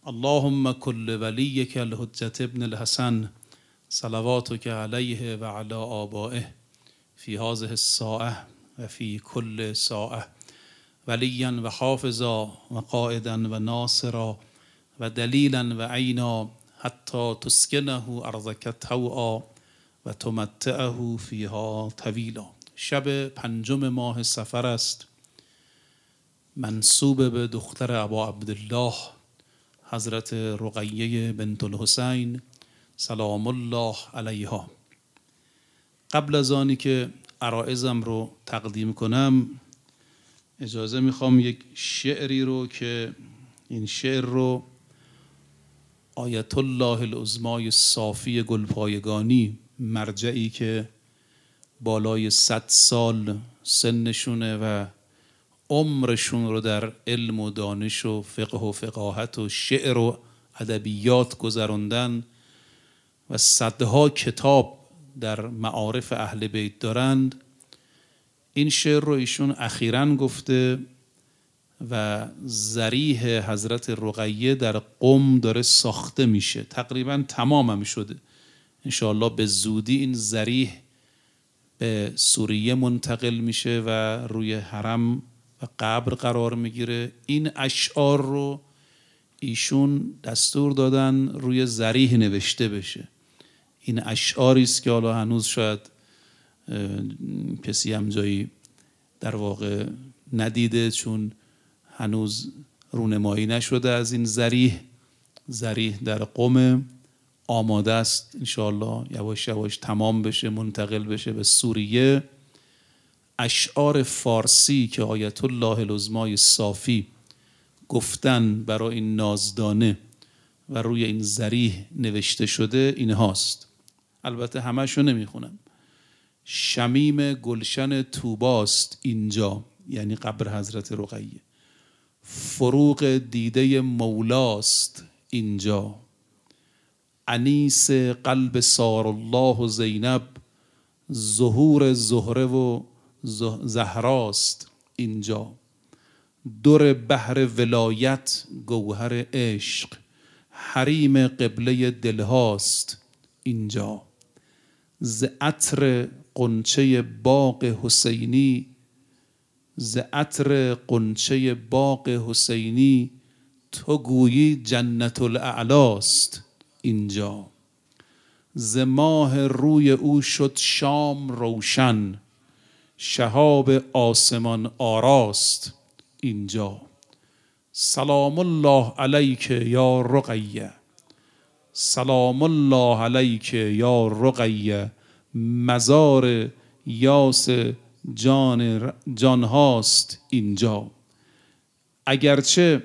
اللهم كل وليك الحجة ابن الحسن صلواتك عليه وعلى آبائه في هذه الساعة وفي كل ساعة وليا وحافظا وقائدا وناصرا ودليلا وعينا حتى تسكنه أرضك طوعا وتمتعه فيها طویلا. شب 5 ماه صفر است، منسوب به دختر ابا عبدالله حضرت رقیه بنت الحسین سلام الله علیها. قبل از آنی که عرائضم رو تقدیم کنم اجازه میخوام یک شعری رو که این شعر رو آیت الله العظمای صافی گلپایگانی، مرجعی که بالای 100 سال سنشونه و عمرشون رو در علم و دانش و فقه و فقاهت و شعر و ادبیات گذراندن و صدها کتاب در معارف اهل بیت دارند، این شعر رو ایشون اخیراً گفته و ضریح حضرت رقیه در قم داره ساخته میشه، تقریباً تمام هم شده. انشاءالله به زودی این ضریح به سوریه منتقل میشه و روی حرم و قبر قرار میگیره. این اشعار رو ایشون دستور دادن روی ضریح نوشته بشه. این اشعاری است که حالا هنوز شاید کسی هم جایی در واقع ندیده، چون هنوز رونمایی نشده از این ضریح در قم آماده است، انشاءالله یواش یواش تمام بشه، منتقل بشه به سوریه. اشعار فارسی که آیت الله العظمای صافی گفتن برای این نازدانه و روی این ضریح نوشته شده این هاست. البته همه‌شو نمیخونم. شمیم گلشن طوباست اینجا، یعنی قبر حضرت رقیه. فروغ دیده مولاست اینجا. انیس قلب سار الله و زینب، ظهور زهره و زهراست اینجا. در بحر ولایت گوهر عشق، حریم قبله دلهاست اینجا. ز عطر غنچه باغ حسینی، ز عطر غنچه باغ حسینی، تو گویی جنت الاعلاست اینجا. ز ماه روی او شد شام روشن، شهاب آسمان آراست اینجا. سلام الله علیک یا رقیه، سلام الله علیک یا رقیه، مزار یاس جان هاست اینجا. اگرچه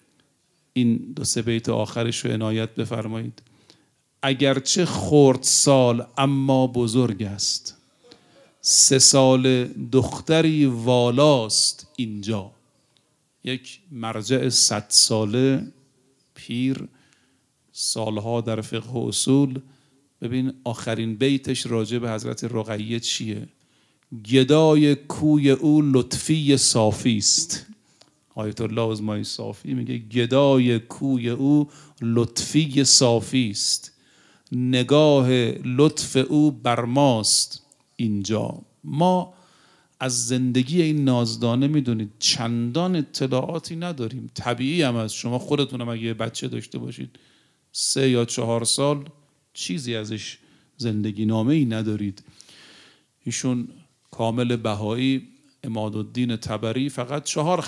این 2-3 بیت آخرش رو عنایت بفرمایید. اگرچه خرد سال اما بزرگ است، 3 سال دختری والاست اینجا. یک مرجع 100 ساله پیر، سالها در فقه و اصول. ببین آخرین بیتش راجع به حضرت رقیه چیه؟ گدای کوی او لطفی صافی است. آیت الله عظمای صافی میگه گدای کوی او لطفی صافی است، نگاه لطف او بر ماست اینجا. ما از زندگی این نازدانه میدونید چندان اطلاعاتی نداریم. طبیعی هم از شما خودتونم اگه بچه داشته باشید 3 یا 4 سال چیزی ازش زندگی نامه ای ندارید. ایشون کامل بهایی عمادالدین طبری فقط 4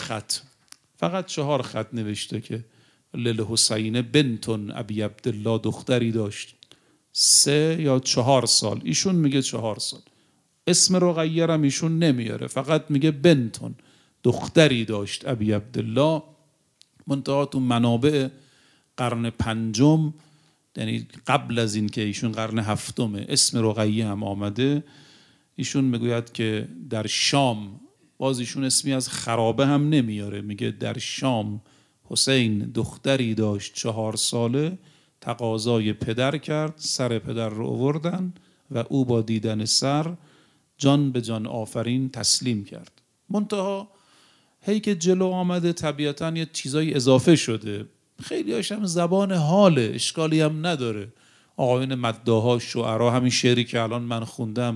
خط نوشته که للحسین بنتون ابی عبدالله، دختری داشت 3 یا 4 سال. ایشون میگه 4 سال. اسم رقیه هم ایشون نمیاره، فقط میگه بنتون، دختری داشت ابی عبدالله. منتها تو منابع قرن 5، یعنی قبل از این که ایشون قرن 7 اسم رقیه هم آمده، ایشون میگوید که در شام، باز ایشون اسمی از خرابه هم نمیاره، میگه در شام حسین دختری داشت 4 ساله، تقاضای پدر کرد، سر پدر رو آوردن و او با دیدن سر جان به جان آفرین تسلیم کرد. منتها هی که جلو آمده طبیعتاً یه چیزای اضافه شده. خیلی هاشم زبان حاله، اشکالی هم نداره. آقایون مداحا، شعرا، همین شعری که الان من خوندم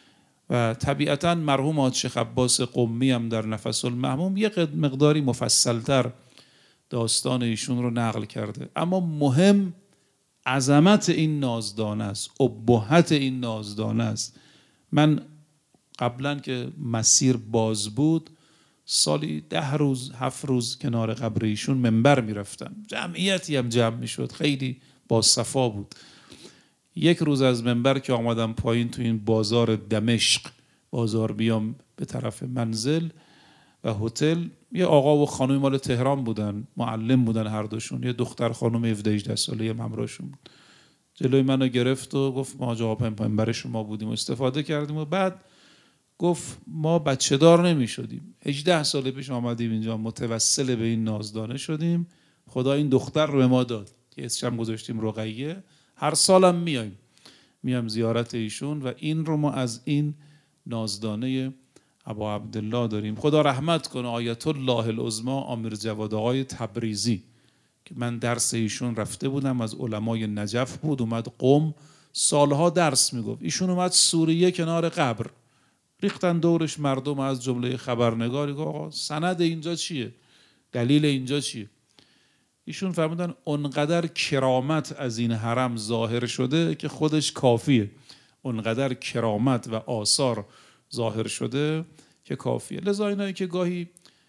و طبیعتاً مرحوم حاج شیخ عباس قمی هم در نفس المحموم یه مقداری مفصلتر داستان ایشون رو نقل کرده. اما مهم عظمت این نازدانه است، ابهت این نازدانه است. من قبلا که مسیر باز بود سالی 10 روز 7 روز کنار قبر ایشون منبر میرفتم، جمعیتی هم جمع میشد، خیلی با صفا بود. یک روز از منبر که آمدم پایین تو این بازار دمشق، بازار بیام به طرف منزل و هتل، یه آقا و خانومی مال تهران بودن، معلم بودن هر دوشون، یه دختر خانم 17-18 ساله هم همراهشون بود. جلوی منو گرفت و گفت ما جواب منبر شما بودیم و استفاده کردیم و بعد گفت ما بچه دار نمی شدیم، 18 سال پیش آمدیم اینجا، متوسل به این نازدانه شدیم، خدا این دختر رو به ما داد که اسمش گذاشتیم رقیه، هر سالم میام زیارت ایشون و این رو ما از این نازدانه ابا عبدالله داریم. خدا رحمت کنه آیت الله العظمی امیر جواد آقای تبریزی که من درس ایشون رفته بودم، از علمای نجف بود، اومد قم سالها درس میگفت. ایشون اومد سوریه کنار قبر، ریختن دورش مردم، از جمله خبرنگاری گفت آقا سند اینجا چیه؟ دلیل اینجا چیه؟ ایشون فرمودن اونقدر کرامت از این حرم ظاهر شده که خودش کافیه، اونقدر کرامت و آثار ظاهر شده که کافیه. لذا اینایی که گاهی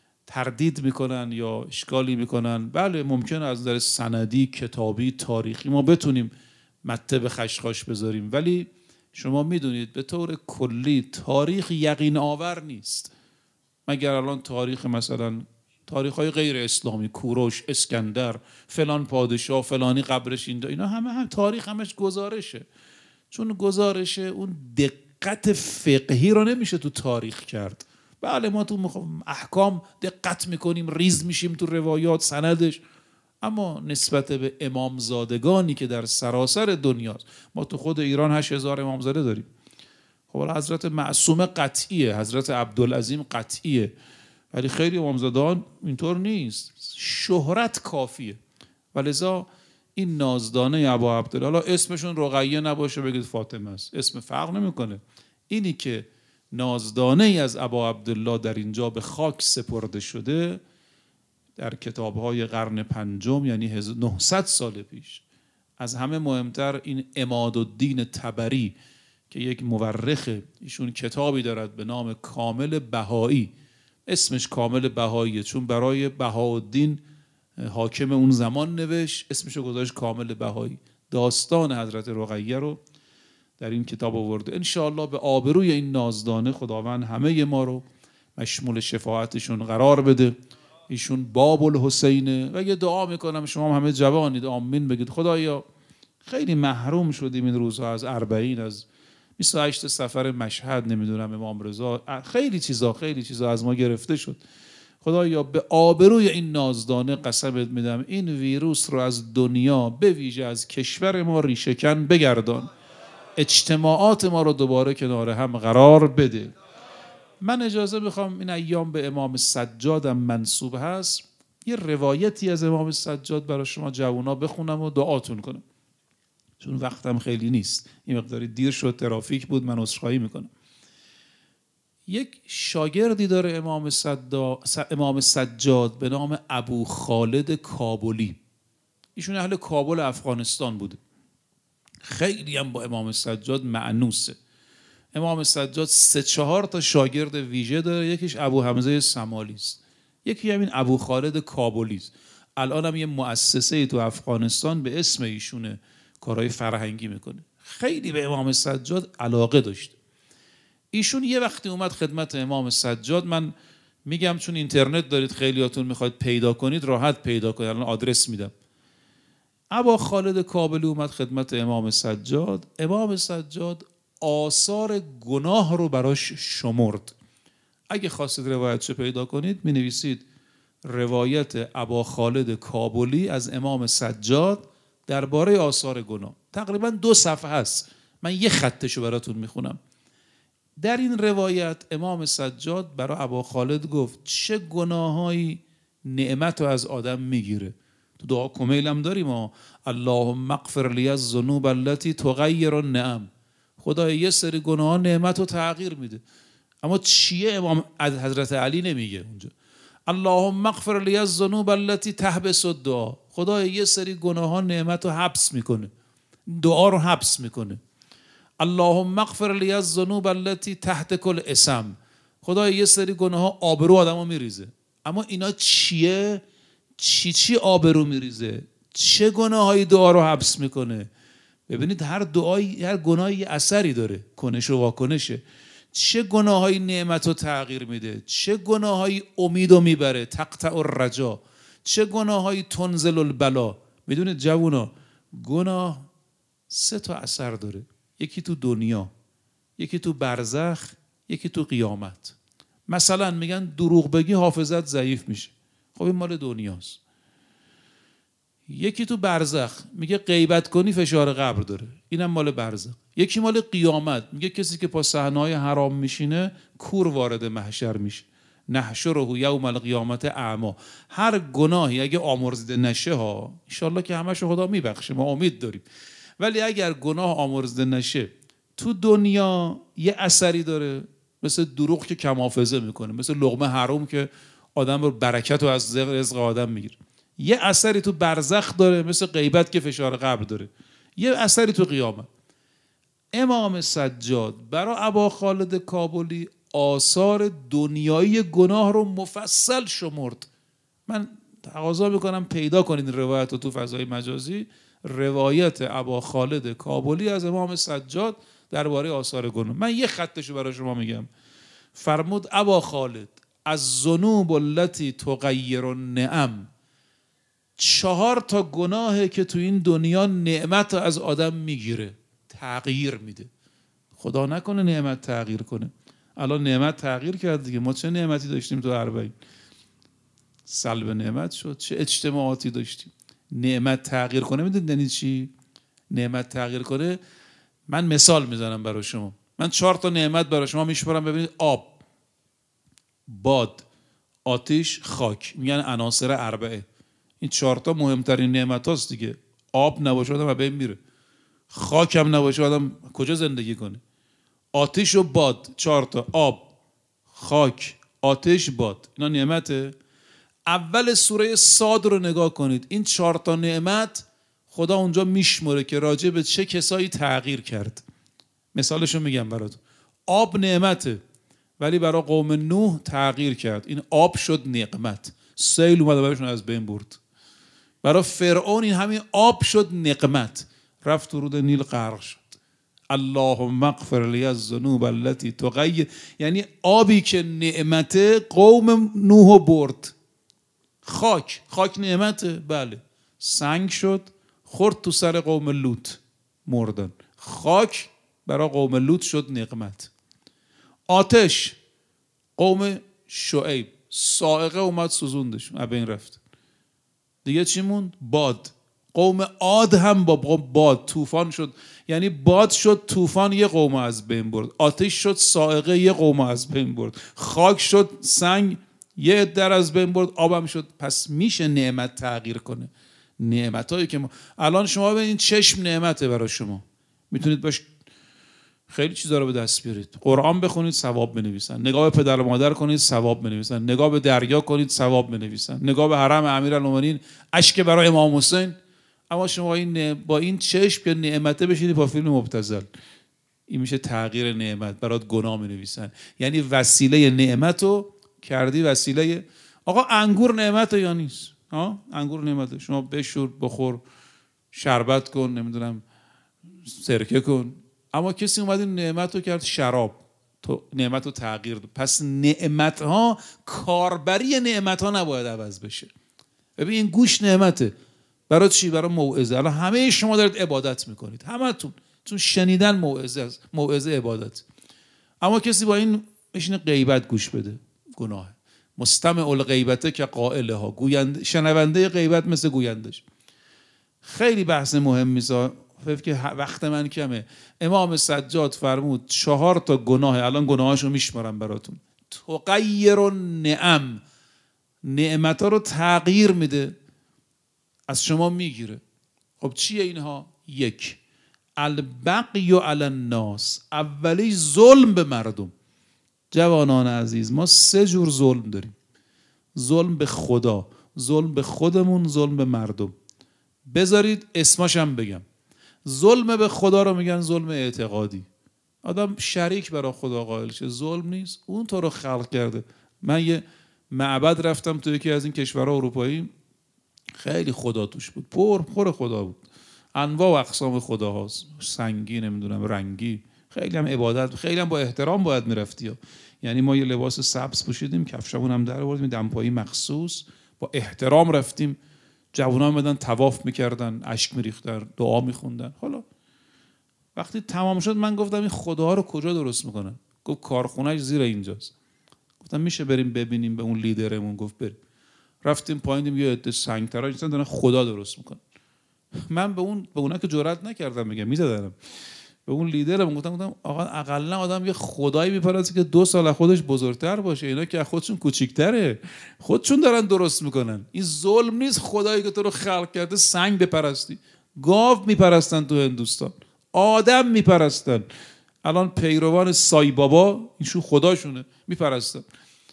تردید میکنن یا اشکالی میکنن، بله ممکنه از نظر سندی، کتابی، تاریخی ما بتونیم مته به خشخاش بذاریم، ولی شما میدونید به طور کلی تاریخ یقین آور نیست. مگر الان تاریخ مثلا تاریخ‌های غیر اسلامی، کوروش، اسکندر، فلان پادشاه، فلانی قبرش اینجا، اینا همه تاریخ همش گزارشه. چون گزارشه اون دقت فقهی رو نمیشه تو تاریخ کرد. بله ما تو احکام دقت میکنیم، ریز میشیم تو روایات سندش، اما نسبت به امامزادگانی که در سراسر دنیاست، ما تو خود ایران 8000 امامزاده داریم. خب حضرت معصومه قطعیه، حضرت عبدالعظیم قطعیه، ولی خیلی امامزادان اینطور نیست، شهرت کافیه. ولذا این نازدانه ابا عبدالله، اسمشون رقیه نباشه بگید فاطمه است، اسم فرق نمیکنه. اینی که نازدانه ای از ابا عبدالله در اینجا به خاک سپرده شده در کتاب‌های قرن پنجم، یعنی 900 سال پیش. از همه مهمتر این عمادالدین طبری که یک مورخ، ایشون کتابی دارد به نام کامل بهایی، اسمش کامل بهاییه چون برای بهاءالدین حاکم اون زمان نوشت، اسمشو گذاشت کامل بهایی. داستان حضرت رقیه رو در این کتاب آورده. انشاءالله به آبروی این نازدانه خداوند همه ما رو مشمول شفاعتشون قرار بده. ایشون باب الحسینه و یه دعا میکنم، شما همه جوانید آمین بگید. خدایا خیلی محروم شدیم این روزها از 40، از 28 سفر مشهد، نمیدونم امام رضا، خیلی چیزا از ما گرفته شد. خدایا به آبروی این نازدانه قسمت میدم این ویروس رو از دنیا به ویژه از کشور ما ریشه‌کن بگردان، اجتماعات ما رو دوباره کنار هم قرار بده. من اجازه میخوام، این ایام به امام سجادم منسوب هست، یه روایتی از امام سجاد برای شما جوانا بخونم و دعاتون کنم، چون وقتم خیلی نیست، این مقداری دیر شد، ترافیک بود، من عذرخواهی میکنم. یک شاگردی داره امام سجاد به نام ابو خالد کابلی. ایشون اهل کابل افغانستان بوده، خیلی هم با امام سجاد معنوسه. امام سجاد 3-4 تا شاگرد ویژه داره، یکیش ابو حمزه سمالی است، یکی همین ابو خالد کابلی است. الان هم یه مؤسسه تو افغانستان به اسم ایشونه، کارهای فرهنگی میکنه. خیلی به امام سجاد علاقه داشته. ایشون یه وقتی اومد خدمت امام سجاد، من میگم چون اینترنت دارید خیلیاتون میخواید پیدا کنید، راحت پیدا کنید، الان آدرس میدم. ابا خالد کابلی اومد خدمت امام سجاد. امام سجاد آثار گناه رو براش شمرد. اگه خواستید روایتشو پیدا کنید می نویسید روایت ابا خالد کابلی از امام سجاد درباره آثار گناه. تقریبا 2 صفحه است، من یه خطشو براتون میخونم. در این روایت امام سجاد برای ابا خالد گفت چه گناهایی نعمت رو از آدم میگیره. تو دعا کمیل هم داریم اللهم اغفر لی الذنوب التي تغیر النعم. خدا یه سری گناهان نعمت رو تغییر میده. اما چیه امام از حضرت علی نمیگه اونجا. اللهم اغفر لی الذنوب التي تحبس الدعا. خدا یه سری گناهان نعمت رو حبس میکنه، دعا رو حبس میکنه. اللهم اغفر لی الذنوب التي تحت كل اسم. خدا یه سری گناه ها آبرو آدمو میریزه. اما اینا چیه؟ چی آبرو میریزه؟ چه گناهایی دعا رو حبس میکنه؟ ببینید هر دعایی، هر گناهی یه اثری داره، کنش و واکنشه. چه گناهایی نعمت رو تغییر میده؟ چه گناهایی امید رو میبره، تقطع الرجا؟ چه گناهایی تنزل البلا؟ میدونید جوونا، گناه 3 تا اثر داره. یکی تو دنیا، یکی تو برزخ، یکی تو قیامت. مثلا میگن دروغ بگی حافظت ضعیف میشه. خب این مال دنیاست. یکی تو برزخ میگه غیبت کنی فشار قبر داره، اینم مال برزخ. یکی مال قیامت، میگه کسی که با صحنه‌های حرام میشینه کور وارد محشر میشه. نحشره یوم القیامت اعما. هر گناهی اگه آمرزیده نشه ها، ان شاءالله که همشو خدا میبخشه، ما امید داریم، ولی اگر گناه آمرزیده نشه تو دنیا یه اثری داره، مثل دروغ که کم حافظه میکنه، مثل لقمه حرام که آدم رو برکت رو از رزق آدم میگیره. یه اثری تو برزخ داره، مثل غیبت که فشار قبر داره. یه اثری تو قیامت. امام سجاد برای ابا خالد کابلی آثار دنیایی گناه رو مفصل شمرد. من تقاضا میکنم پیدا کنید روایت رو تو فضای مجازی، روایت ابا خالد کابلی از امام سجاد درباره آثار گناه. من یه خطشو برای شما میگم. فرمود ابا خالد از ذنوب التي تغیر النعم، 4 تا گناهه که تو این دنیا نعمت از آدم میگیره، تغییر میده. خدا نکنه نعمت تغییر کنه. الان نعمت تغییر کرد دیگه. ما چه نعمتی داشتیم تو اربعین؟ سلب نعمت شد. چه اجتماعاتی داشتیم. نعمت تغییر کنه میدونید یعنی چی؟ نعمت تغییر کنه، من مثال میزنم برای شما. من 4 تا نعمت برای شما میشمارم. ببینید آب، باد، آتش، خاک، میگن عناصر اربعه. این 4 تا مهمترین نعمت هاست دیگه. آب نباشه آدم از بین میره، خاک هم نباشه آدم کجا زندگی کنه؟ آتش و باد، 4 تا، آب، خاک، آتش، باد، اینا نعمته. اول سوره صاد رو نگاه کنید. این 4 تا نعمت خدا اونجا میشمره که راجع به چه کسایی تغییر کرد. مثالشو میگم براتون. آب نعمته ولی برای قوم نوح تغییر کرد. این آب شد نقمت، سیل اومد براشون از بین برد. برای فرعون این همین آب شد نقمت، رفت تو رود نیل غرق شد. اللهم اغفر لی الذنوب التي تغیر، یعنی آبی که نعمته قوم نوح برد. خاک نعمته، بله، سنگ شد خورد تو سر قوم لوط مردن. خاک برای قوم لوط شد نقمت. آتش قوم شعیب، صاعقه اومد سوزوندشون از بین رفت. دیگه چی موند؟ باد، قوم عاد هم با باد طوفان شد. یعنی باد شد طوفان، یه قوم از بین برد. آتش شد صاعقه، یه قوم از بین برد. خاک شد سنگ، یه عده از بین برد. آبم شد. پس میشه نعمت تغییر کنه. نعمتایی که ما الان شما ببینید، چشم نعمته برای شما، میتونید باش خیلی چیزا رو به دست بیارید. قرآن بخونید ثواب بنویسن، نگاه به پدر و مادر کنید ثواب بنویسن، نگاه به دریا کنید ثواب بنویسن، نگاه به حرم امیرالمومنین اشک برای امام حسین. اما شما با این چشم که نعمته بشینید با فیلم مبتذل، این میشه تغییر نعمت. برات گناه بنویسن. یعنی وسیله نعمتو کردی وسیله. آقا انگور نعمته یا نیست؟ انگور نعمته. شما بشور، بخور، شربت کن، نمیدونم سرکه کن. اما کسی اومد این نعمت رو کرد شراب، تو نعمت رو تغییر داد. پس نعمت ها، کاربری نعمت ها نباید عوض بشه. ببین این گوش نعمته. برای چی؟ برای موعظه. الان همه شما دارید عبادت میکنید، همتون، چون شنیدن موعظه عبادت. اما کسی با این بشینه غیبت گوش بده، گناه. مستمع الغیبته که قائلها، گوینده، شنونده غیبت مثل گویندش. خیلی بحث مهمی است که وقت من کمه. امام سجاد فرمود 4 تا گناه، الان گناهاشو میشمارم براتون. تغیر النعم، نعمت‌ها رو تغییر میده. از شما میگیره. خب چیه اینها؟ یک، البغی علی الناس، اولی ظلم به مردم. جوانان عزیز، ما 3 جور ظلم داریم: ظلم به خدا، ظلم به خودمون، ظلم به مردم. بذارید اسماشم بگم. ظلم به خدا رو میگن ظلم اعتقادی. آدم شریک برای خدا قائل شه، ظلم نیست، اون تو رو خلق کرده. من یه معبد رفتم تو یکی از این کشورها اروپایی، خیلی خدا توش بود، پر خدا بود، انواع و اقسام خداهاست، سنگی، نمیدونم رنگی، خیلی هم عبادت، خیلی هم با احترام باید میرفتی. یعنی ما یه لباس سبز پوشیدیم، کفشمون هم در آوردیم، دمپایی مخصوص، با احترام رفتیم. جوونا اومدن طواف میکردن، اشک میریختن، دعا میخوندن. حالا وقتی تمام شد من گفتم این خداها رو کجا درست میکنن؟ گفت کارخونه‌اش زیر اینجاست. گفتم میشه بریم ببینیم؟ به اون لیدرمون گفت بریم. رفتیم پایین، دیدیم یه عده سنگ‌تراش دارن خدا درست میکنن. من به اونا که جرئت نکردم بگم، میزدنم. به اون لیدرم گفتم آقا اقلا آدم یه خدایی میپرسته که 2 سال خودش بزرگتر باشه، اینا که خودشون کوچیک‌تره، خودشون دارن درست میکنن. این ظلم نیست خدایی که تو رو خلق کرده سنگ بپرستی؟ گاو میپرستن تو هندوستان، آدم میپرستن. الان پیروان سای بابا ایشون خداشونه، میپرستن.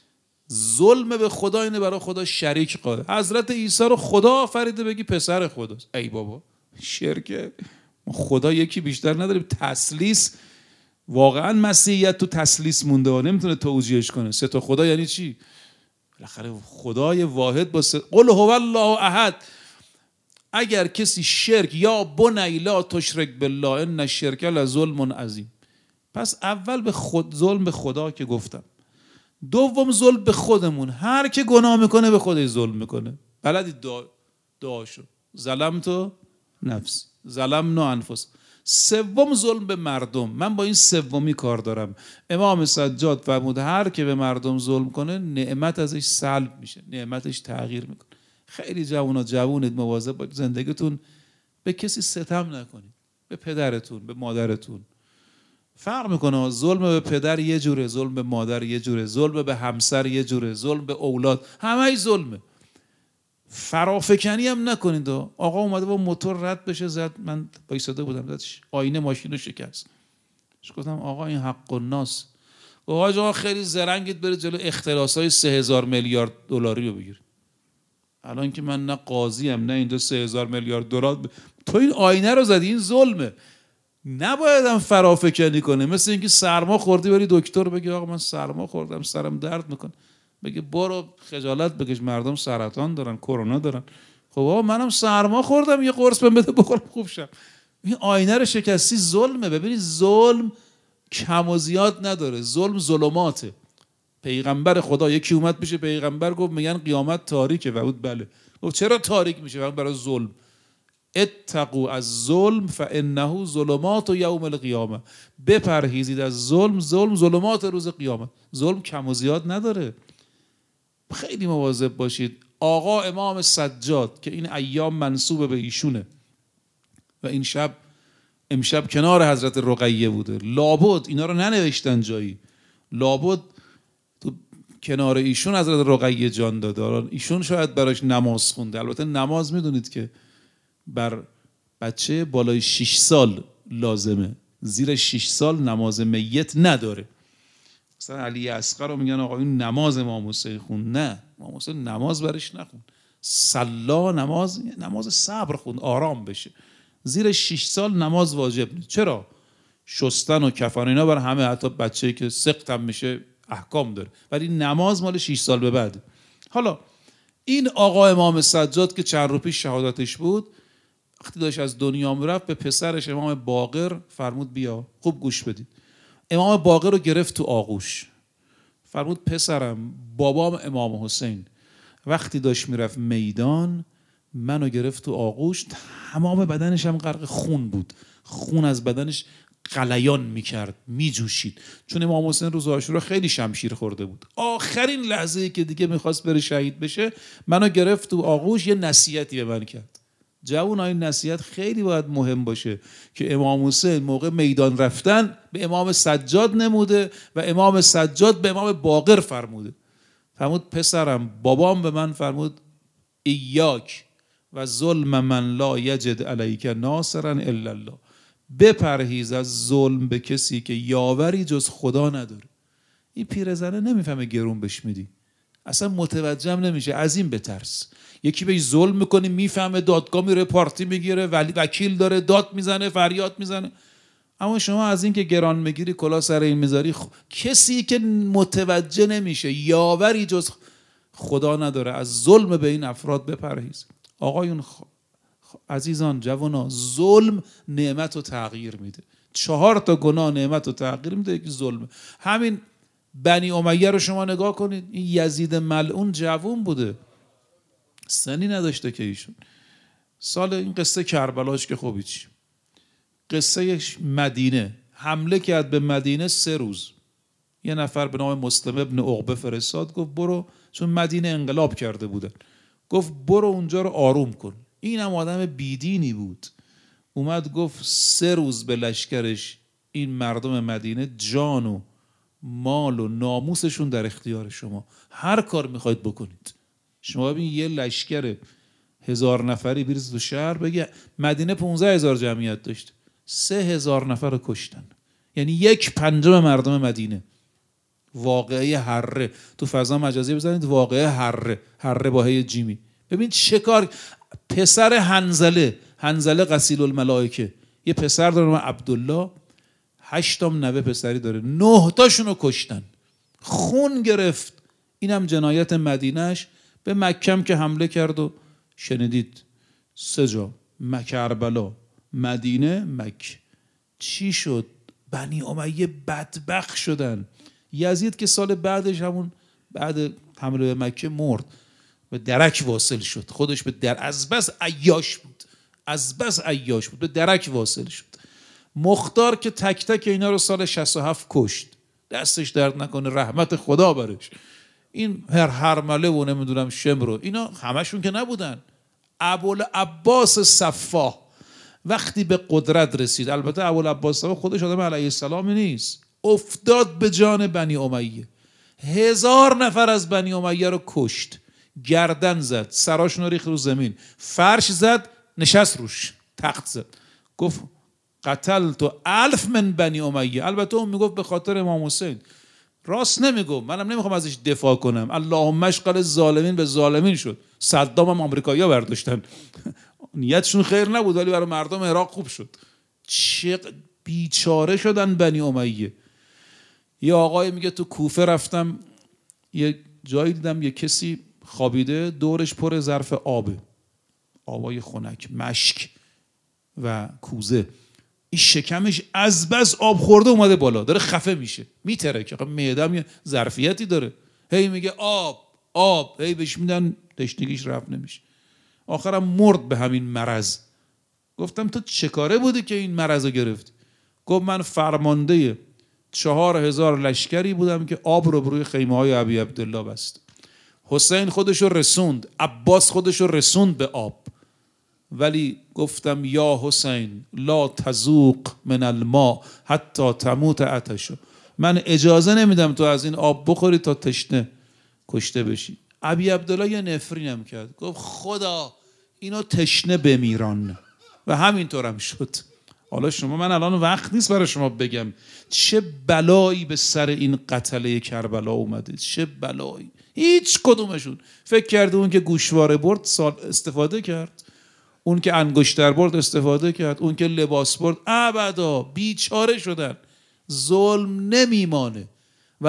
ظلم به خدا اینه برای خدا شریک قائل. حضرت عیسی رو خدا آفریده بگی پسر خداست؟ ای بابا شرکه. خدا یکی بیشتر نداریم. تثلیث، واقعا مسیحیت تو تثلیث مونده و نمیتونه توجیهش کنه. 3 تا خدا یعنی چی؟ بالاخره خدای واحد با قل هو الله احد. اگر کسی شرک، یا بنی لا تشرک بالله ان الشرک لظلم عظیم. پس اول به ظلم به خدا که گفتم. دوم ظلم به خودمون، هر که گناه میکنه به خودش ظلم میکنه. بلدی دعاشو ظلمت نفس، ظلمنا انفس. سوم ظلم به مردم. من با این سومی کار دارم. امام سجاد فرمود هر که به مردم ظلم کنه نعمت ازش سلب میشه، نعمتش تغییر میکنه. خیلی جوونید، مواظب باشید زندگیتون به کسی ستم نکنید. به پدرتون، به مادرتون فرق میکنه. ظلم به پدر یه جوره، ظلم به مادر یه جوره، ظلم به همسر یه جوره، ظلم به اولاد، همه ظلمه. فرافکنی هم نکنید. آقا اومده با موتور رد بشه، زد، من بایستاده بودم، زدش آینه ماشین رو شکست. گفتم آقا این حق الناس. آقا خیلی زرنگید برید جلو اختلاسای 3000 میلیارد دلاری رو بگیر. الان که من نه قاضیم نه اینجا 3000 میلیارد دلار، تو این آینه رو زدی، این ظلمه. نباید هم فرافکنی کنه. مثل اینکه سرما خوردی بری دکتر بگی آقا من سرما خوردم سرم درد میکنه، بگه برو خجالت بکش، مردم سرطان دارن، کرونا دارن. خب آقا منم سرما خوردم یه قرص بهم بده بخورم خوب شم. این آینه رو شکستی، ظلمه. ببینید ظلم کم و زیاد نداره، ظلم ظلماته. پیغمبر خدا یکی اومد پیش پیغمبر گفت میگن قیامت تاریکه و بود بله. گفت چرا تاریک میشه؟ برای ظلم. اتقوا از ظلم فانه ظلمات یوم القیامه. بپرهیزید از ظلم، ظلم ظلمات روز قیامت. ظلم کم و زیاد نداره. خیلی مواظب باشید. آقا امام سجاد که این ایام منسوب به ایشونه و این امشب کنار حضرت رقیه بوده، لابد اینا رو ننوشتن جایی، لابد تو کنار ایشون حضرت رقیه جان داده. ایشون شاید براش نماز خونده. البته نماز میدونید که بر بچه بالای 6 سال لازمه، زیر 6 سال نماز میت نداره. مثلا علی اصغر رو میگن آقا این نماز امام حسین خون. نه، امام حسین نماز برش نخون، صلا نماز صبر خون، آرام بشه. زیر 6 سال نماز واجب نیست. چرا؟ شستن و کفن اینا برای همه، حتی بچه‌ای که سقط هم میشه احکام داره، ولی نماز مال 6 سال به بعد. حالا این آقا امام سجاد که چند روز پیش شهادتش بود، وقتی داشت از دنیا میرفت به پسرش امام باقر فرمود بیا. خوب گوش بدید. امام باقر رو گرفت تو آغوش، فرمود پسرم، بابام امام حسین وقتی داشت میرفت میدان منو گرفت تو آغوش، تمام بدنش هم غرق خون بود، خون از بدنش غلیان میکرد، میجوشید، چون امام حسین روز عاشورا خیلی شمشیر خورده بود. آخرین لحظه‌ای که دیگه میخواست بره شهید بشه منو گرفت تو آغوش، یه نصیحتی به من کرد. جوون، این نصیحت خیلی باید مهم باشه که امام حسین موقع میدان رفتن به امام سجاد نموده و امام سجاد به امام باقر فرمود پسرم، بابام به من فرمود ایاک و ظلم من لا یجد علیک ناصرا الا الله. بپرهیز از ظلم به کسی که یاوری جز خدا نداره. این پیرزنه نمیفهمه گرون بهش میدی، اصلا متوجه نمیشه. از این بترس. یکی بهش ظلم میکنی میفهمه، دادگاه میره پارتی میگیره، وکیل داره داد میزنه فریاد میزنه. اما شما از این که گران میگیری کلا سر این میذاری، کسی که متوجه نمیشه یاوری جز خدا نداره، از ظلم به این افراد بپرهیز. آقایون عزیزان جوانا، ظلم نعمت رو تغییر میده. 4 گناه نعمت رو تغییر میده، یکی ظلم. همین بنی امیه رو شما نگاه کنید، این یزید ملعون جوون بوده، سنی نداشته که ایشون. سال این قصه کربلاش که خوبی چی، قصه مدینه، حمله کرد به مدینه 3 روز. یه نفر به نام مسلم ابن عقبه فرستاد، گفت برو، چون مدینه انقلاب کرده بودن، گفت برو اونجا رو آروم کن. این هم آدم بیدینی بود، اومد گفت 3 روز به لشکرش این مردم مدینه جان و مال و ناموسشون در اختیار شما، هر کار میخواید بکنید. شما ببین یه لشکر 1000 نفری بریز تو شهر، بگه مدینه 15,000 جمعیت داشت، 3,000 نفر رو کشتن، یعنی 1/5 مردم مدینه. واقعه حره، تو فضا مجازی بزنید واقعه حره با هی جیمی. ببین چه کار. پسر حنظله غسیل الملائکه، یه پسر داره عبدالله، 8 نوه پسری داره، 9 رو کشتن، خون گرفت. اینم جنایت مدینهش. به مکه که حمله کرد و شنیدید 3 جا، کربلا، مدینه، مکه. چی شد؟ بنی امیه بدبخت شدن. یزید که سال بعدش، همون بعد حمله به مکه، مرد، به درک واصل شد. خودش به از بس عیاش بود به درک واصل شد. مختار که تک تک اینا رو سال 67 کشت، دستش درد نکنه، رحمت خدا برش. این هرمله و نمیدونم شمرو، اینا همشون که نبودن. ابوالعباس صفاح وقتی به قدرت رسید، البته ابوالعباس صفاح خودش آدم علیه السلامی نیست، افتاد به جان بنی امیه. 1000 نفر از بنی امیه رو کشت، گردن زد، سراشون رو ریخت رو زمین، فرش زد، نشست روش، تخت زد، گفت قتلت 1000 من بنی امیه. البته اون میگفت به خاطر امام حسین، راست نمیگفت، منم نمیخوام ازش دفاع کنم. اللهم اشغل ظالمین به ظالمین شد. صدام هم آمریکایی‌ها برداشتن نیتشون خیر نبود، ولی برای مردم عراق خوب شد. چه بیچاره شدن بنی امیه. یه آقای میگه تو کوفه رفتم، یه جایی دیدم یه کسی خوابیده، دورش پر ظرف آبای خنک، مشک و کوزه. این شکمش از بس آب خورده اومده بالا، داره خفه میشه، میترکه. معده‌م یه ظرفیتی داره، هی میگه آب، هی بهش میدن، تشنگیش رفت نمیشه. آخرم مرد به همین مرض. گفتم تو چه کاره بودی که این مرض رو گرفتی؟ گفت من فرمانده 4000 لشکری بودم که آب رو روی خیمه های ابی عبدالله بست. حسین خودشو رسوند، عباس خودشو رسوند به آب، ولی گفتم یا حسین لا تذوق من الماء حتی تموت عطش. من اجازه نمیدم تو از این آب بخوری تا تشنه کشته بشی. ابی عبدالله یه نفرینم کرد، گفت خدا اینو تشنه بمیران، و همینطورم شد. حالا شما، من الان وقت نیست برای شما بگم چه بلایی به سر این قتله کربلا اومده، چه بلایی. هیچ کدومشون فکر کرده اون که گوشواره برد استفاده کرد، اون که انگشتر برد استفاده کرد، اون که لباس برد، ابدا. بیچاره شدن. ظلم نمیمانه. و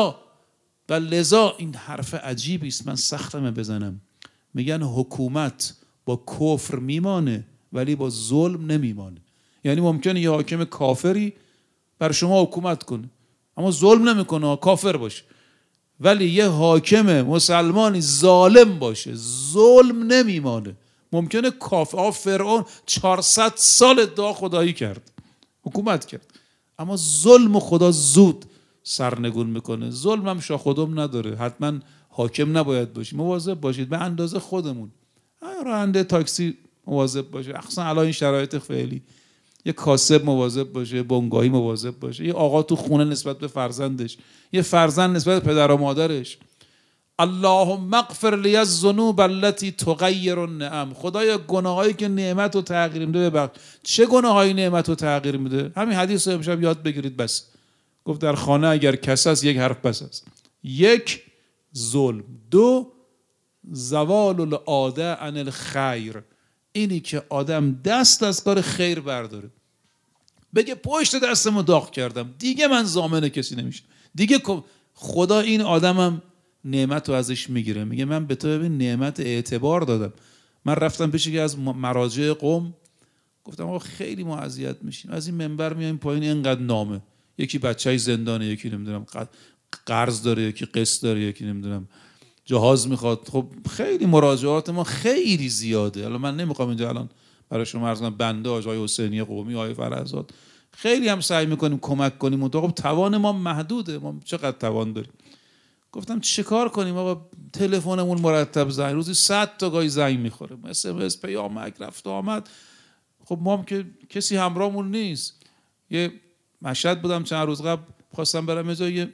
لذا این حرف عجیبی است، من سختمه بزنم. میگن حکومت با کفر میمانه ولی با ظلم نمیمانه. یعنی ممکنه یه حاکم کافری بر شما حکومت کنه اما ظلم نمیکنه، کافر باشه، ولی یه حاکم مسلمانی ظالم باشه، ظلم نمیمانه. ممکنه فرعون 400 سال ادعا خدایی کرد، حکومت کرد، اما ظلم خدا زود سرنگون میکنه. ظلم هم شاخودم نداره، حتما حاکم نباید باشی. مواظب باشید به اندازه خودمون. راننده تاکسی مواظب باشه، اصلا الان این شرایط فعلی. یه کاسب مواظب باشه، بنگاهی مواظب باشه، یه آقا تو خونه نسبت به فرزندش، یه فرزند نسبت به پدر و مادرش. اللهم اغفر لی الذنوب التي تغیر النعم. خدایا گناهایی که نعمت رو تغییر میده ببخش. چه گناهایی نعمت رو تغییر میده؟ همین حدیث رو امشب یاد بگیرید. بس گفت در خانه اگر کس است یک حرف بس است. 1 ظلم، 2 زوال العاده عن الخیر، اینی که آدم دست از کار خیر برداره، بگه پشت دستمو داغ کردم، دیگه من ضامن کسی نمیشه، دیگه خدا این آدمم نعمت رو ازش میگیره، میگه من به تو ببین نعمت اعتبار دادم. من رفتم پیش یکی از مراجع قوم، گفتم آقا خیلی ما اذیت میشیم، از این منبر میایم پایین اینقدر نامه، یکی بچهای زندانه، یکی نمیدونم قرض داره، یکی قسط داره، یکی نمیدونم جهاز میخواد. خب خیلی مراجعات ما خیلی زیاده. الان من نمیخوام اینجا الان برای شما عرض کنم، بنده آقای حسینی قومی، آقای فرزاد خیلی هم سعی میکنیم کمک کنیم، خب توان ما محدوده. ما چقدر توان داریم؟ گفتم چیکار کنیم آقا؟ تلفنمون مرتب زنگ، روزی 100 تا گاهی زنگ میخوره، SMS پیامک رفت آمد. خب ما هم که کسی همراهمون نیست. یه مشهد بودم چند روز قبل، خواستم برم یه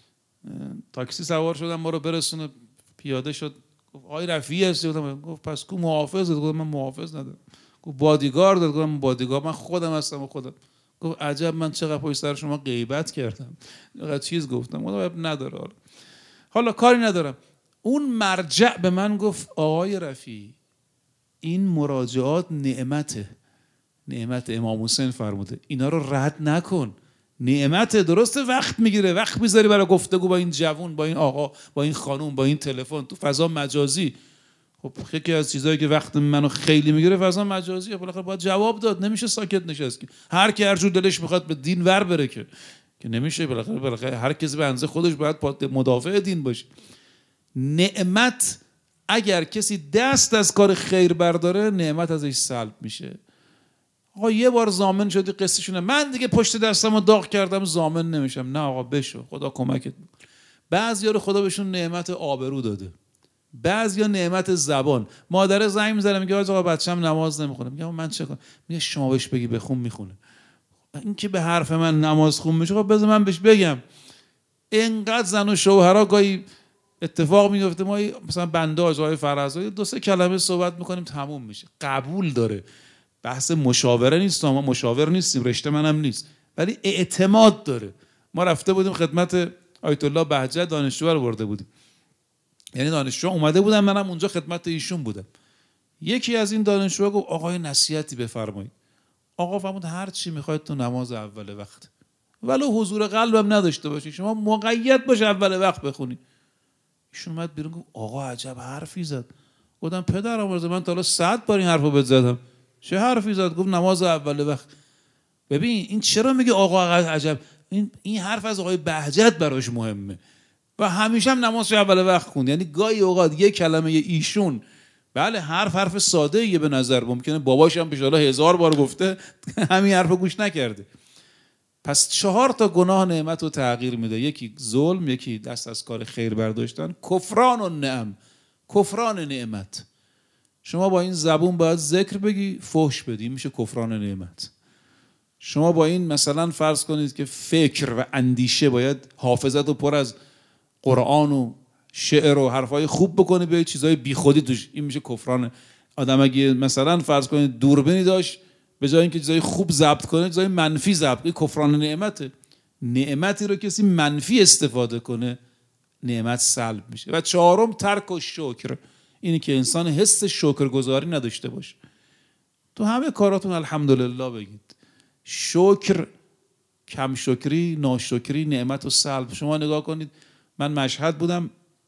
تاکسی سوار شدم ما رو برسونه، پیاده شد، گفت آقای رفیعی هستی؟ گفت پس کو محافظ؟ گفتم من محافظ ندارم. گفت بادیگارد؟ گفتم بادیگارد من خودم هستم. خودم. گفت عجب من چقدر پشت سر شما غیبت کردم، چقدر چیز گفتم. گفتم نداره، حالا کاری ندارم. اون مرجع به من گفت آقای رفیعی این مراجعات نعمته، نعمت امام حسین فرموده، اینا رو رد نکن، نعمته. درسته وقت میگیره، وقت میذاری برای گفتگو با این جوون، با این آقا، با این خانوم، با این تلفن تو فضا مجازی. خب یکی از چیزایی که وقت منو خیلی میگیره فضا مجازیه، بالاخره باید جواب داد، نمیشه ساکت نشست که هر کی هر جور دلش میخواد به دین ور بره که نمیشه. بالاخره هر کسی به اندازه خودش باید مدافع دین باشه. نعمت اگر کسی دست از کار خیر برداره، نعمت ازش سلب میشه. آقا یه بار ضامن شدی قصه‌شونه، من دیگه پشت دستمو داغ کردم ضامن نمیشم. نه آقا بشو، خدا کمکت میکنه. بعضیا رو خدا بهشون نعمت آبرو داده، بعضیا نعمت زبان. مادر زنگ میزنه میگه آقا بچه‌م نماز نمیخونه، میگم من چه کنم؟ میگه شما بهش بگی بخون میخونه. این که به حرف من نماز خون میشه، خب بذار من بهش بگم. اینقدر زن و شوهرها گاهی اتفاق میفته، ما مثلا بنده آقای فرزاد 2-3 کلمه صحبت میکنیم تموم میشه، قبول داره. بحث مشاوره نیست، ما مشاور نیستیم، رشته منم نیست، ولی اعتماد داره. ما رفته بودیم خدمت آیت الله بهجت، دانشجو رو برده بودیم، یعنی دانشجو اومده بودن، منم اونجا خدمت ایشون بودم. یکی از این دانشجوها گفت آقای نصیحتی بفرمایید. آقا فرمود هر چی میخواید تو نماز اول وقت، ولو حضور قلبم نداشته باشی، شما مقید باشه اول وقت بخونی. ایشون اومد بیرون گفت آقا عجب حرفی زد. گفتم پدرم من تا حالا 100 بار این حرفو بهت زدم. چه حرفی زد؟ گفت نماز اول وقت. ببین این چرا میگه آقا عجب؟ این حرف از آقای بهجت براش مهمه و همیشه هم نماز اول وقت خوند. یعنی گاهی اوقات یک کلمه ایشون، بله حرف ساده ایه به نظر، ممکنه باباش هم ان 1000 بار گفته همین حرفو گوش نکرده. پس 4 تا گناه نعمت رو تغییر میده، یکی ظلم، یکی دست از کار خیر برداشتن، کفران النعم، کفران نعمت. شما با این زبون باید ذکر بگی، فحش بدی، میشه کفران نعمت. شما با این مثلا فرض کنید که فکر و اندیشه باید حافظت رو پر از قرآن و شعر و حرفای خوب بکنی، به چیزای بیخودی توش، این میشه کفران. آدم اگه مثلا فرض کنید دوربینی داشت، به جای اینکه چیزای خوب ضبط کنه چیزای منفی ضبط کنه، کفران نعمته. نعمتی رو کسی منفی استفاده کنه، نعمت سلب میشه. و 4م ترک و شکر، اینی که انسان حس شکرگزاری نداشته باشه. تو همه کاراتون الحمدلله بگید. شکر، کم شکری، ناشکری نعمت و سلب. شما نگاه کنید، من مشهد بودم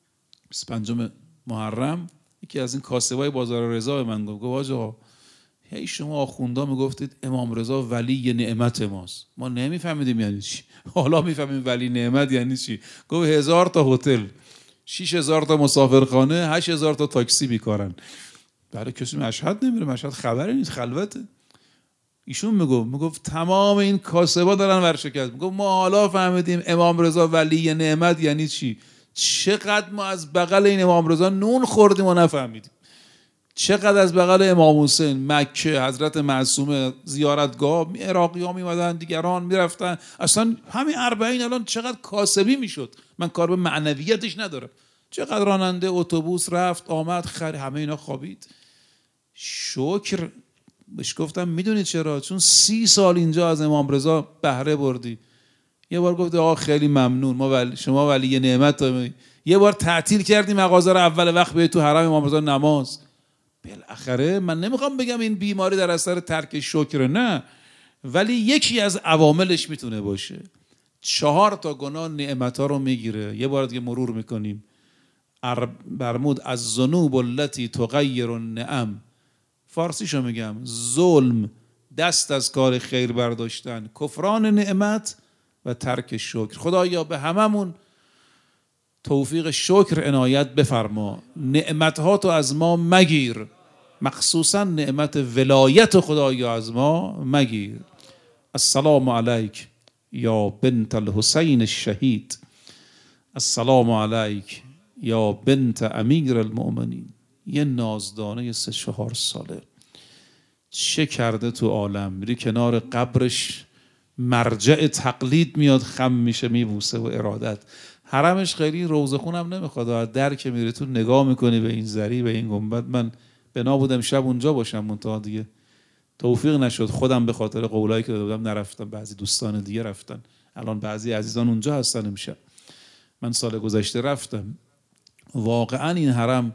25 محرم، یکی از این کاسبای بازار رضا به من گفت آقا هی شما آخوندا میگفتید امام رضا ولی نعمت ماست، ما نمیفهمیدیم یعنی چی، حالا میفهمیم ولی نعمت یعنی چی. گفت 1000 تا هتل، 6000 تا مسافرخانه، 8000 تا تاکسی میکارن. برای کسی مشهد نمیره، مشهد خبری نیست، خلوته. ایشون میگفت تمام این کاسبا دارن ورشکست. میگفت ما حالا فهمیدیم امام رضا ولی نعمت یعنی چی. چقدر ما از بغل این امام رضا نون خوردیم و نفهمیدیم. چقدر از بغل امام حسین، مکه، حضرت معصومه، زیارتگاه، عراقی‌ها میمدن، دیگران میرفتن. اصلا همین 40 الان چقدر کاسبی میشد. من کار به معنویتش ندارم، چقدر راننده اتوبوس رفت آمد همه اینا خوابید. شکر بهش گفتم میدونید چرا؟ چون 30 سال اینجا از امام رضا بهره بردی. یه بار گفت آقا خیلی ممنون، شما ولی یه نعمت دارید. یه بار تعطیل کردی مغازه رو اول وقت بیاید تو حرم امام رضا نماز. بالاخره من نمیخوام بگم این بیماری در اثر ترک شکر، نه، ولی یکی از عواملش میتونه باشه. 4 گناه نعمت‌ها رو میگیره. یه بار دیگه مرور میکنیم. برمود از ذنوب التي تغیر النعم، فارسیشو میگم، ظلم، دست از کار خیر برداشتن، کفران نعمت و ترک شکر. خدایا به هممون توفیق شکر عنایت بفرما. نعمتها تو از ما مگیر، مخصوصا نعمت ولایت خدایا از ما مگیر. السلام علیک یا بنت الحسین الشهید، السلام علیک یا بنت امیر المؤمنین. یه نازدانه 3-4 ساله چه کرده تو عالم، میری کنار قبرش مرجع تقلید میاد، خم میشه میبوسه و ارادت. حرمش خیلی روضه خونم نمیخواد، در که میره تو نگاه میکنی به این زری، به این گنبد. من بنا بودم شب اونجا باشم، منتها دیگه توفیق نشد. خودم به خاطر قولایی که داده بودم نرفتم، بعضی دوستان دیگه رفتن، الان بعضی عزیزان اونجا هستن امشب. من سال گذشته رفتم. واقعا این حرم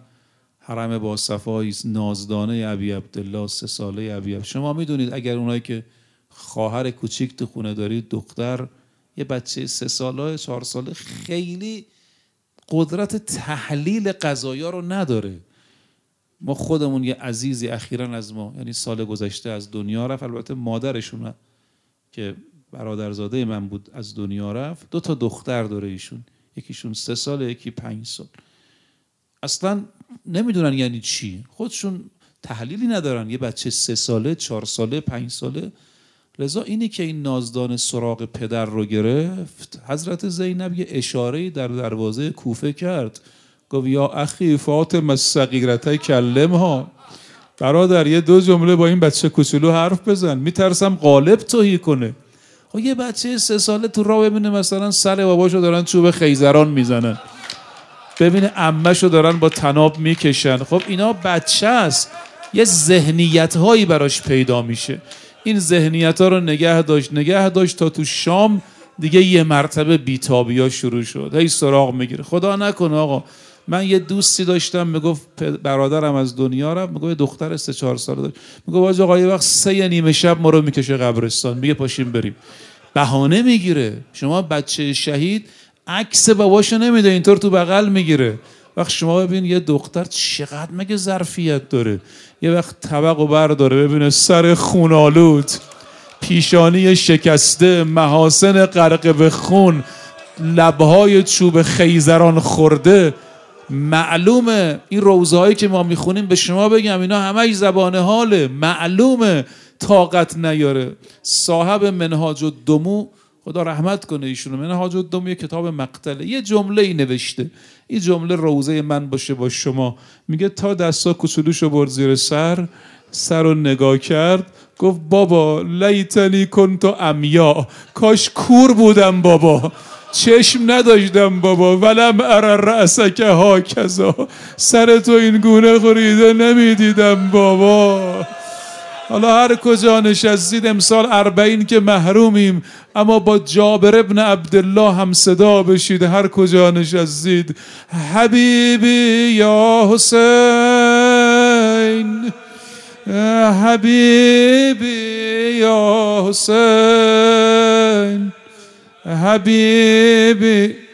با صفایی است. نازدانه ابی عبدالله، 3 ساله ابی عبدالله. شما میدونید اگر اونایی که خواهر کوچیک تو خونه دارید، دختر، یه بچه 3 ساله 4 ساله خیلی قدرت تحلیل قضایا رو نداره. ما خودمون یه عزیزی اخیراً از ما، یعنی سال گذشته از دنیا رفت، البته مادرشون که برادرزاده من بود از دنیا رفت. 2 دختر داره ایشون، یکیشون 3 ساله، یکی 5 سال. اصلا نمیدونن یعنی چی، خودشون تحلیلی ندارن. یه بچه 3 ساله، 4 ساله، 5 ساله. لذا اینی که این نازدان سراغ پدر رو گرفت، حضرت زینب یه اشاره‌ای در دروازه کوفه کرد، گفت یا اخی فاطمه الصغیرة کلمها، برادر یه 2 جمله با این بچه کوچولو حرف بزن، میترسم غالب توهی کنه. یه بچه 3 ساله تو راه ببینه مثلا سر باباشو دارن چوب خیزران میزنن، ببینه عمه‌شو دارن با طناب میکشن. خب اینا بچه است، یه ذهنیت هایی براش پیدا میشه. این ذهنیت ها رو نگه داشت تا تو شام دیگه یه مرتبه بیتابی ها شروع شد، هی سراغ میگیره. خدا نکنه آقا، من یه دوستی داشتم میگفت برادرم از دنیا رفت، میگفت دختر 3-4 ساله داشت، میگفت آقا یه وقت 3 شب ما رو میکشه قبرستان، میگه پاشیم بریم. بهانه میگیره. شما بچه شهید عکس باباشو نمیده، اینطور تو بغل میگیره. وقت شما ببین یه دختر چقدر مگه ظرفیت داره، یه وقت طبق و برداره ببینه سر خونالود، پیشانی شکسته، محاسن غرق به خون، لبهای چوب خیزران خورده. معلومه این روزهایی که ما میخونیم، به شما بگم اینا همه زبان حاله، معلومه طاقت نیاره. صاحب منهاج الدموع، خدا رحمت کنه ایشونو، منهاج الدموع یه کتاب مقتله، یه جمله ای نوشته، این جمله روزه من باشه با شما. میگه تا دستا کوچولوشو برد زیر سر رو نگاه کرد، گفت بابا لیتنی کنتو امیا، کاش کور بودم بابا، چشم نداشتم بابا، ولم ار رأسک هاکذا، سر تو این گونه خریده نمیدیدم بابا. حالا هر کجا نشستید امسال 40 که محرومیم، اما با جابر ابن عبدالله هم صدا بشید هر کجا نشستید، حبیبی یا حسین، حبیبی یا حسین، حبیبی